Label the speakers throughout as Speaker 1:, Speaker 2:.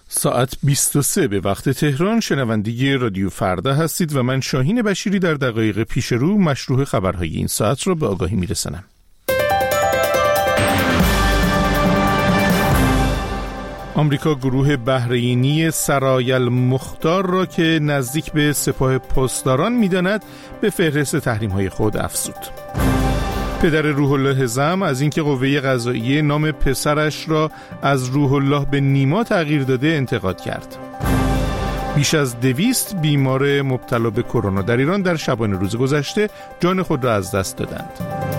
Speaker 1: ساعت 23 به وقت تهران. شنونده رادیو فردا هستید و من شاهین بشیری در دقایق پیش رو مشروع خبرهای این ساعت را به آگاهی میرسانم. آمریکا گروه بحرینی سرای المختار را که نزدیک به سپاه پاسداران می‌داند به فهرست تحریم‌های خود افزود. پدر روح الله زم از اینکه قوه قضاییه نام پسرش را از روح الله به نیما تغییر داده انتقاد کرد. بیش از 200 بیمار مبتلا به کرونا در ایران در شبانه روز گذشته جان خود را از دست دادند.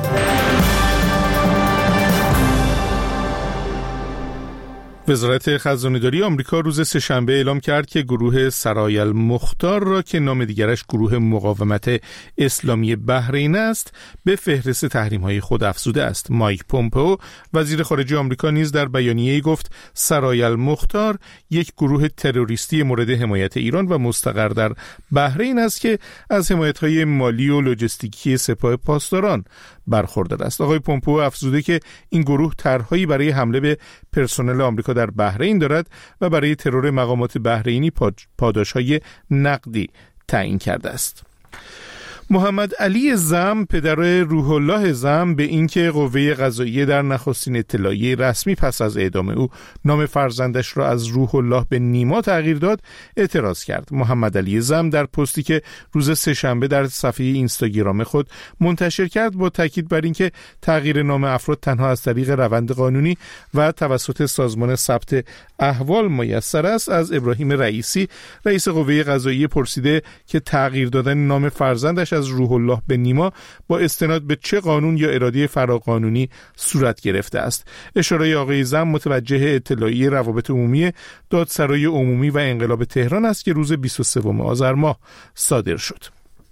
Speaker 1: وزارت خزانه‌داری آمریکا روز سه‌شنبه اعلام کرد که گروه سرای المختار را که نام دیگرش گروه مقاومت اسلامی بحرین است به فهرست تحریم‌های خود افزوده است. مایک پومپئو وزیر خارجه آمریکا نیز در بیانیه‌ای گفت سرای المختار یک گروه تروریستی مورد حمایت ایران و مستقر در بحرین است که از حمایت‌های مالی و لوجستیکی سپاه پاسداران برخوردار است. آقای پومپئو افزوده که این گروه طرح‌هایی برای حمله به پرسنل آمریکا در بحرین دارد و برای ترور مقامات بحرینی پاداش‌های نقدی تعیین کرده است. محمد علی زم پدر روح الله زم به اینکه قوه قضاییه در نخستین اطلاعیه رسمی پس از اعدام او نام فرزندش را از روح الله به نیما تغییر داد اعتراض کرد. محمد علی زم در پستی که روز سه‌شنبه در صفحه اینستاگرام خود منتشر کرد با تاکید بر اینکه تغییر نام افراد تنها از طریق روند قانونی و توسط سازمان ثبت احوال میسر است، از ابراهیم رئیسی رئیس قوه قضاییه پرسیده که تغییر دادن نام فرزندش از روح الله به نیما با استناد به چه قانون یا اراده فراقانونی صورت گرفته است. اشاره آقای زم متوجه اطلاعیه روابط عمومی دادسرای عمومی و انقلاب تهران است که روز 23 آذر ماه صادر شد.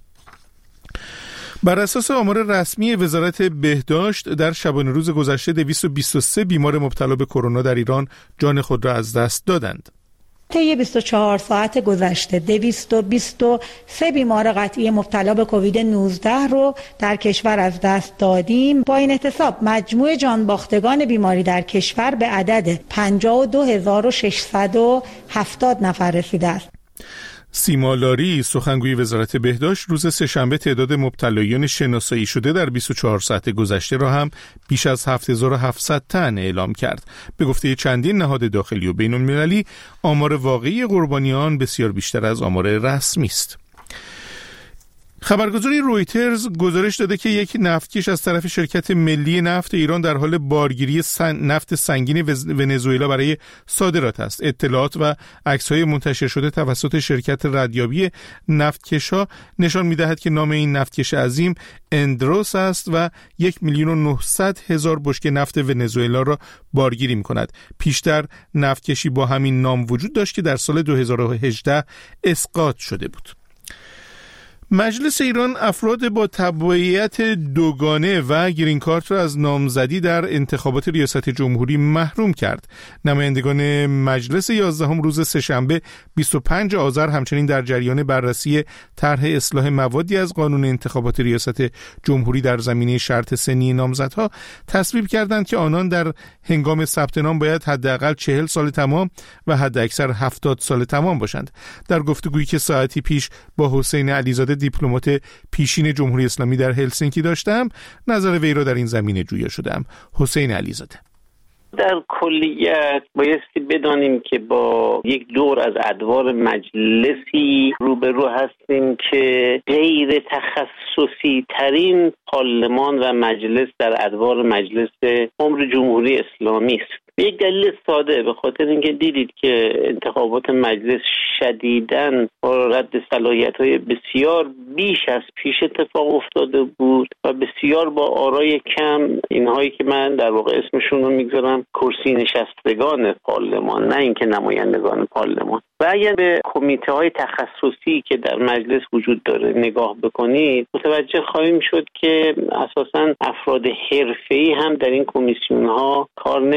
Speaker 1: بر اساس آمار رسمی وزارت بهداشت در شبانه روز گذشته 223 بیمار مبتلا به کرونا در ایران جان خود را از دست دادند.
Speaker 2: طی 24 ساعت گذشته 223 بیمار قطعی مبتلا به کووید 19 رو در کشور از دست دادیم. با این احتساب مجموع جانباختگان بیماری در کشور به عدد 52670 نفر رسیده است.
Speaker 1: سیما لاری سخنگوی وزارت بهداشت روز سه‌شنبه تعداد مبتلایان شناسایی شده در 24 ساعت گذشته را هم بیش از 7700 تن اعلام کرد. به گفته چندین نهاد داخلی و بین المللی آمار واقعی قربانیان بسیار بیشتر از آمار رسمی است. خبرگزاری رویترز گزارش داده که یک نفتکش از طرف شرکت ملی نفت ایران در حال بارگیری نفت سنگین ونزوئلا برای صادرات است. اطلاعات و عکس‌های منتشر شده توسط شرکت ردیابی نفتکش‌ها نشان می‌دهد که نام این نفتکش عظیم اندروس است و 1,900,000 بشکه نفت ونزوئلا را بارگیری می‌کند. پیشتر نفتکشی با همین نام وجود داشت که در سال 2018 اسقاط شده بود. مجلس ایران افراد با تبعیت دوگانه و گرین کارت را از نامزدی در انتخابات ریاست جمهوری محروم کرد. نمایندگان مجلس 11 روز سه‌شنبه 25 آذر همچنین در جریان بررسی طرح اصلاح موادی از قانون انتخابات ریاست جمهوری در زمینه شرط سنی نامزدها تصویب کردند که آنان در هنگام ثبت نام باید حداقل 40 سال تمام و حداکثر 70 سال تمام باشند. در گفتگویی که ساعتی پیش با حسین علیزاده دیپلمات پیشین جمهوری اسلامی در هلسینکی داشتم، نظر وی را در این زمینه جویا شدم. حسین علیزاده:
Speaker 3: در کلیت بایستی بدانیم که با یک دور از ادوار مجلسی روبرو هستیم که غیر تخصصی ترین پارلمان و مجلس در ادوار مجلس عمر جمهوری اسلامی است. یک دلیل ساده، به خاطر اینکه دیدید که انتخابات مجلس شدیداً با رد صلاحیت‌های بسیار بیش از پیش اتفاق افتاده بود و بسیار با آرای کم اینهایی که من در واقع اسمشون رو میگذارم کرسی نشستگان پارلمان، نه اینکه نمایندگان پارلمان. و اگر به کمیته‌های تخصصی که در مجلس وجود داره نگاه بکنید، متوجه خواهیم شد که اساساً افراد حرفه‌ای هم در این کمیسیون‌ها کار نمی‌کنن.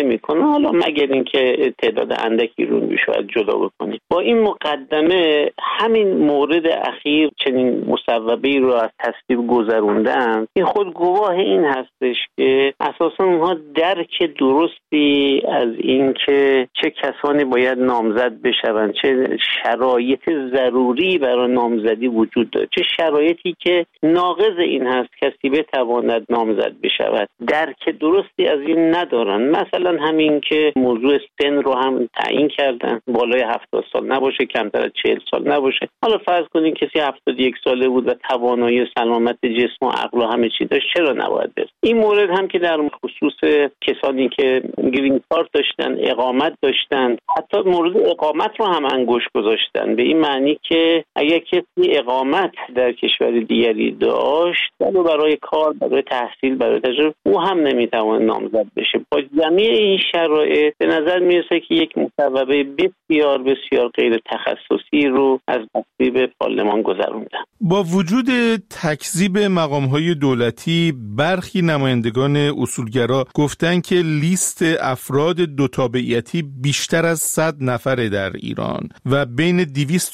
Speaker 3: حالا مگر اینکه تعداد اندکی رو شاید جدا بکنیم. با این مقدمه همین مورد اخیر چنین مصوبه‌ای رو از تصویب گذروندن، این خود گواه این هستش که اساسا اونها درک درستی از این که چه کسانی باید نامزد بشوند، چه شرایط ضروری برای نامزدی وجود داره، چه شرایطی که ناقض این هست کسی بتواند نامزد بشود، درک درستی از این ندارن. مثلا همین که موضوع سن رو هم تعیین کردن، بالای 70 سال نباشه، کمتر از 40 سال نباشه. حالا فرض کنین کسی 71 ساله بود و توانایی سلامت جسم و عقل و همه چی داشت، چرا نباید بره؟ این مورد هم که در خصوص کسانی که گرین کارت داشتن، اقامت داشتن، حتی مورد اقامت رو هم انگشت گذاشتن، به این معنی که اگر کسی اقامت در کشور دیگری داشت برای کار، برای تحصیل، برای تجربه، او هم نمیتونه نامزد بشه. با جمعی این شرایط به نظر میرسه که یک مصوبه بسیار بسیار غیر تخصصی رو از تصویب پارلمان گذروندن.
Speaker 1: با وجود تکذیب مقام‌های دولتی، برخی نمایندگان اصولگرا گفتن که لیست افراد دو تابعیتی بیشتر از 100 نفره در ایران و بین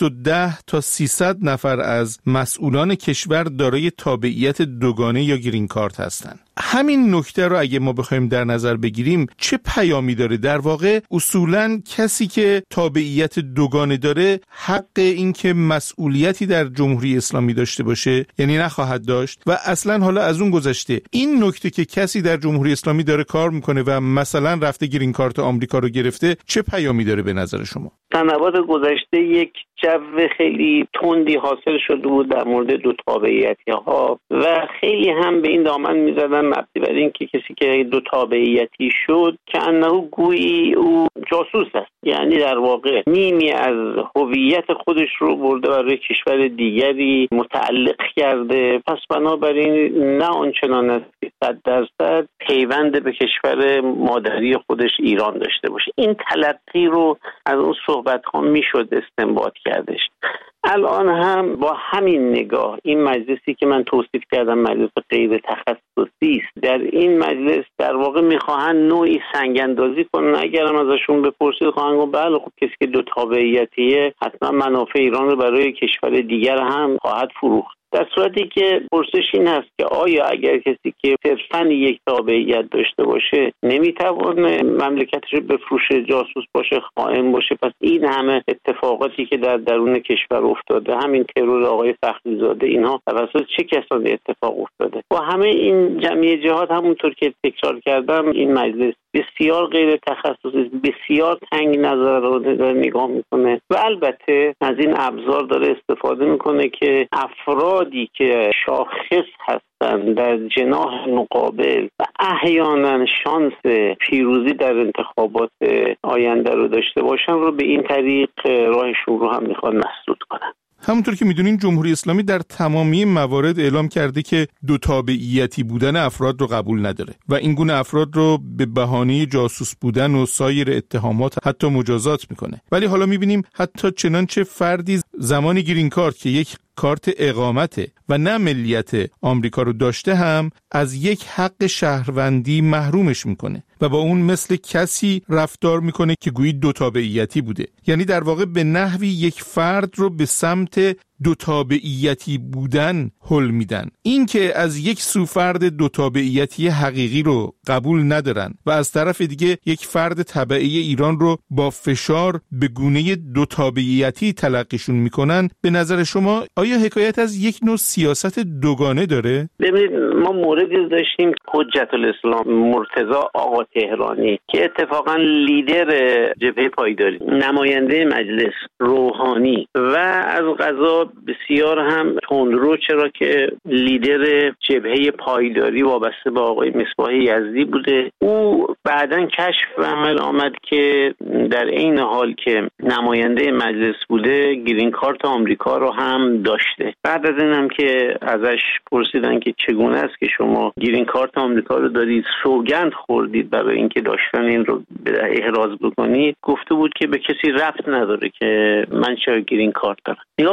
Speaker 1: 210 تا 300 نفر از مسئولان کشور دارای تابعیت دوگانه یا گرین کارت هستند. همین نکته رو اگه ما بخوایم در نظر بگیریم چه پیامی داره؟ در واقع اصولاً کسی که تابعیت دوگانه داره حق این که مسئولیتی در جمهوری اسلامی داشته باشه یعنی نخواهد داشت، و اصلاً حالا از اون گذشته این نکته که کسی در جمهوری اسلامی داره کار میکنه و مثلا رفته گرین کارت آمریکا رو گرفته، چه پیامی داره به نظر شما؟
Speaker 3: سنوات گذشته یک جو خیلی تندی حاصل شده بود در مورد دو تابعیتی ها و خیلی هم به این دامن میزدن مبنی بر این که کسی که دو تابعیتی شد که انه گویی او جاسوس است، یعنی در واقع نیمی از هویت خودش رو برده برای کشور دیگری متعلق کرده، پس بنابراین نه آنچنان است که 100% پیوند به کشور مادری خودش ایران داشته باشه. این تلقی رو از اون صحبت ها میشد استنباط کردش. الان هم با همین نگاه این مجلسی که من توصیف کردم مجلس غیر تخصصی است، در این مجلس در واقع میخواهن نوعی سنگ‌اندازی کنن. اگرم ازشون بپرسید خواهن گفت بله خب کسی که دو تابعیتیه حتما منافع ایران رو برای کشور دیگر هم خواهد فروخت. در صورتی که پرسش این هست که آیا اگر کسی که صرفاً یک تابعیت داشته باشه نمیتونه مملکتش رو بفروشه، جاسوس باشه، خائن باشه، پس این همه اتفاقاتی که در درون کشور افتاده، همین ترور آقای فخریزاده، اینها توسط چه کسانی اتفاق افتاده؟ با همه این جمعی جهات همونطور که تکرار کردم این مجلس بسیار غیر تخصصی، بسیار تنگ نظر رو داره نگاه میکنه و البته از این ابزار داره استفاده میکنه که افرادی که شاخص هستن در جناح مقابل و احیانا شانس پیروزی در انتخابات آینده رو داشته باشن رو به این طریق راهشون رو هم میخواد مسدود کنن.
Speaker 1: همونطور که میدونین جمهوری اسلامی در تمامی موارد اعلام کرده که دو تابعیتی بودن افراد رو قبول نداره و این گونه افراد رو به بهانه جاسوس بودن و سایر اتهامات حتی مجازات میکنه. ولی حالا میبینیم حتی چنانچه فردی زمانی گرین کارت که یک کارت اقامته و نه ملیت آمریکا رو داشته هم از یک حق شهروندی محرومش میکنه و با اون مثل کسی رفتار میکنه که گویی دو تابعیتی بوده. یعنی در واقع به نحوی یک فرد رو به سمت دو تابعیتی بودن هل میدن. این که از یک سو فرد دو تابعیتی حقیقی رو قبول ندارن و از طرف دیگه یک فرد تبعی ایران رو با فشار به گونه دو تابعیتی تلقیشون میکنن، به نظر شما آیا حکایت از یک نوع سیاست دوگانه داره؟
Speaker 3: ببینید ما موردی داشتیم حجت الاسلام مرتضی آقا تهرانی که اتفاقا لیدر جبهه پایداری، نماینده مجلس روحانی و از قضا بسیار هم تندرو، چرا که لیدر جبهه پایداری وابسته به آقای مصباح یزدی بوده. او بعداً کشف و عمل آمد که در این حال که نماینده مجلس بوده گرین کارت آمریکا رو هم داشته. بعد از این هم که ازش پرسیدن که چگونه است که شما گرین کارت آمریکا رو دارید، سوگند خوردید برای اینکه داشتن این رو احراز بکنید، گفته بود که به کسی ربط نداره که من چرا گرین کارت دارم. نگاه کنید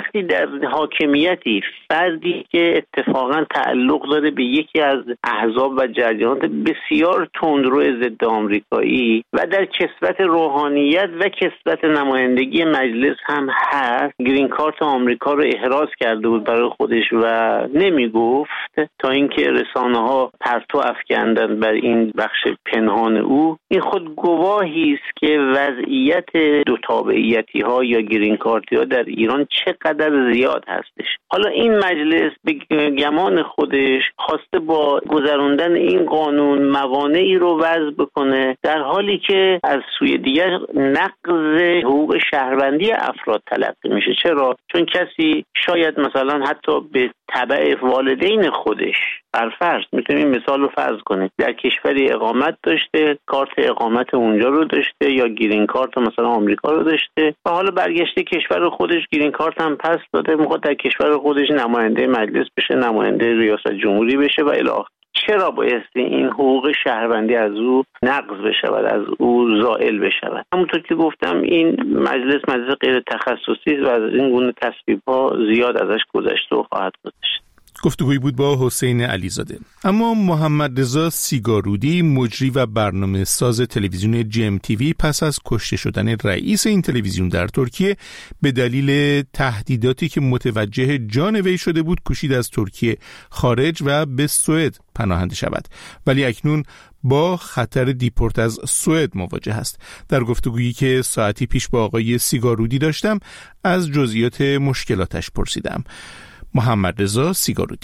Speaker 3: وقتی در حاکمیتی فردی که اتفاقا تعلق داره به یکی از احزاب و جریانات بسیار تندرو ضد آمریکایی و در کسوت روحانیت و کسوت نمایندگی مجلس هم هست، گرین کارت آمریکا رو احراز کرده بود برای خودش و نمیگفت تا اینکه رسانه‌ها پرتو افکندند بر این بخش پنهان او. این خود گواهی است که وضعیت دو تابعیتی ها یا گرین کارتی ها در ایران چقدر زیاد هستش. حالا این مجلس به گمان خودش خواسته با گذراندن این قانون موانعی رو وضع بکنه، در حالی که از سوی دیگر نقض حقوق شهروندی افراد تلقی میشه. چرا؟ چون کسی شاید مثلا حتی به تبع والدین خودش، برفرض میتونیم مثال رو فرض کنیم، در کشوری اقامت داشته، کارت اقامت اونجا رو داشته یا گرین کارت مثلا آمریکا رو داشته و حالا برگشته کشور خودش گرین کارت هم پس داده، میخواد در کشور خودش نماینده مجلس بشه، نماینده ریاست جمهوری بشه و الی آخر. چرا بایستی این حقوق شهروندی از او نقض بشود، از او زائل بشود؟ همونطور که گفتم این مجلس غیر تخصصی و از این گونه تصویب‌ها زیاد ازش گذشته و خواهد گذشت.
Speaker 1: گفتگویی بود با حسین علیزاده. اما محمد رضا سیگارودی، مجری و برنامه ساز تلویزیون GMTV، پس از کشته شدن رئیس این تلویزیون در ترکیه به دلیل تهدیداتی که متوجه جان وی شده بود کوشید از ترکیه خارج و به سوئد پناهنده شود، ولی اکنون با خطر دیپورت از سوئد مواجه است. در گفتگویی که ساعتی پیش با آقای سیگارودی داشتم از جزئیات مشکلاتش پرسیدم. محمد رضا سیگارودی: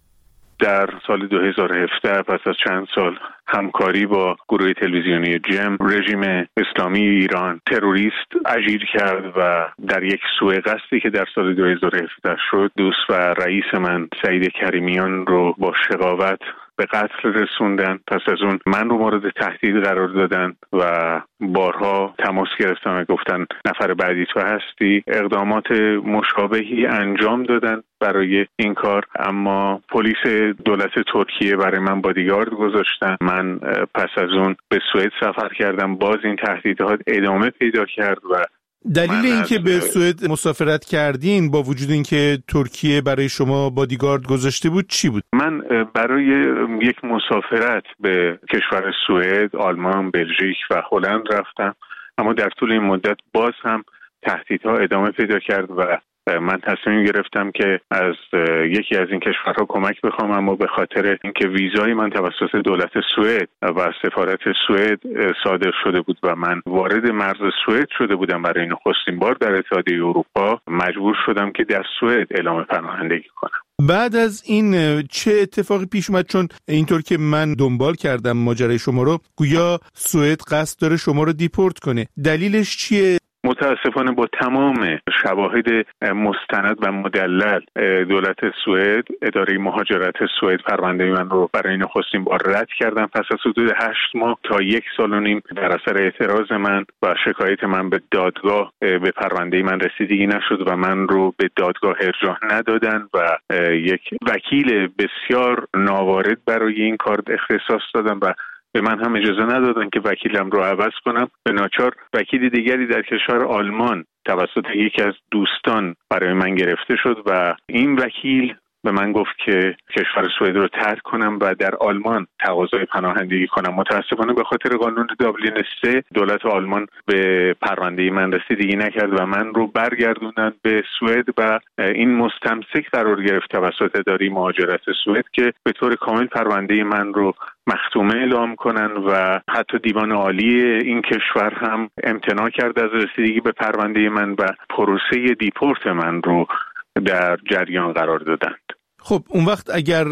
Speaker 4: در سال 2017 پس از چند سال همکاری با گروه تلویزیونی جم، رژیم اسلامی ایران تروریست اجیر کرد و در یک سوء قصدی که در سال 2017 شد، دوست و رئیس من سعید کریمیان رو با شقاوت به قتل رسوندن. پس از اون من رو مورد تهدید قرار دادن و بارها تماس گرفتن و گفتن نفر بعدی تو هستی. اقدامات مشابهی انجام دادن برای این کار، اما پلیس دولت ترکیه برای من بادیگارد گذاشتن. من پس از اون به سوئد سفر کردم، باز این تهدیدات ادامه پیدا کرد و
Speaker 1: دلیل اینکه به سوئد مسافرت کردین با وجود اینکه ترکیه برای شما بادیگارد گذاشته بود چی بود؟
Speaker 4: من برای یک مسافرت به کشور سوئد، آلمان، بلژیک و هلند رفتم، اما در طول این مدت باز هم تهدیدها ادامه پیدا کرد و من تصمیم گرفتم که از یکی از این کشورها کمک بخوام، اما به خاطر اینکه ویزای من توسط دولت سوئد و سفارت سوئد صادر شده بود و من وارد مرز سوئد شده بودم برای نخستین بار در اتحادیه اروپا، مجبور شدم که در سوئد اعلام پناهندگی کنم.
Speaker 1: بعد از این چه اتفاقی پیش اومد؟ چون اینطور که من دنبال کردم ماجرای شما رو، گویا سوئد قصد داره شما رو دیپورت کنه. دلیلش چیه؟
Speaker 4: متاسفانه با تمام شواهد مستند و مدلل دولت سوئد، اداره مهاجرت سوئد، پرونده من رو برای نخستین بار رد کردن. پس از حدود 8 ماه تا 1 سال و نیم در اثر اعتراض من و شکایت من به دادگاه به پرونده من رسیدگی نشد و من رو به دادگاه ارجاع ندادن و یک وکیل بسیار ناوارد برای این کار اختصاص دادن و به من هم اجازه ندادن که وکیلم رو عوض کنم. به ناچار وکیل دیگری در کشور آلمان توسط یکی از دوستان برای من گرفته شد و این وکیل به من گفت که کشور سوئد رو ترک کنم و در آلمان تقاضای پناهندگی کنم. متاسفانه به خاطر قانون دابلین 3 دولت آلمان به پرونده من رسیدگی نکرد و من رو برگردوندن به سوئد و این مستمسک قرار گرفت توسط اداره مهاجرت سوئد که به طور کامل پرونده من رو مختومه اعلام کنن و حتی دیوان عالی این کشور هم امتناع کرد از رسیدگی به پرونده من و پروسه دیپورت من رو در جریان قرار دادند.
Speaker 1: خب اون وقت اگر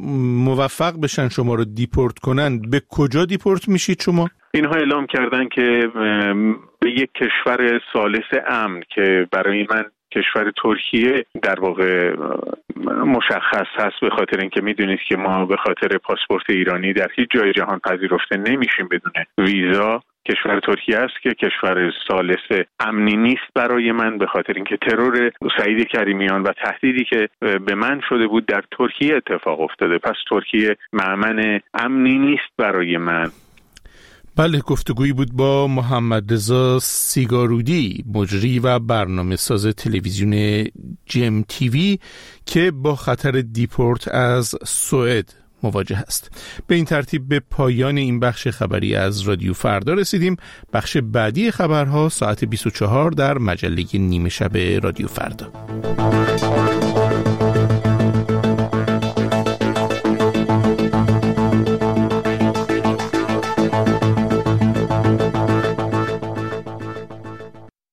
Speaker 1: موفق بشن شما رو دیپورت کنن، به کجا دیپورت میشید شما؟
Speaker 4: اینها اعلام کردن که به یک کشور ثالث امن که برای من کشور ترکیه در واقع مشخص هست، به خاطر اینکه میدونید که ما به خاطر پاسپورت ایرانی در هیچ جای جهان پذیرفته نمیشیم بدون ویزا. کشور ترکیه است که کشور ثالث امنی نیست برای من، به خاطر اینکه ترور سعید کریمیان و تهدیدی که به من شده بود در ترکیه اتفاق افتاده. پس ترکیه مأمن امنی نیست برای من.
Speaker 1: بله، گفتگویی بود با محمد رضا سیگارودی، مجری و برنامه‌ساز تلویزیون جیم تیوی که با خطر دیپورت از سوئد مواجه است. به این ترتیب به پایان این بخش خبری از رادیو فردا رسیدیم. بخش بعدی خبرها ساعت 24 در مجله نیمه شب رادیو فردا.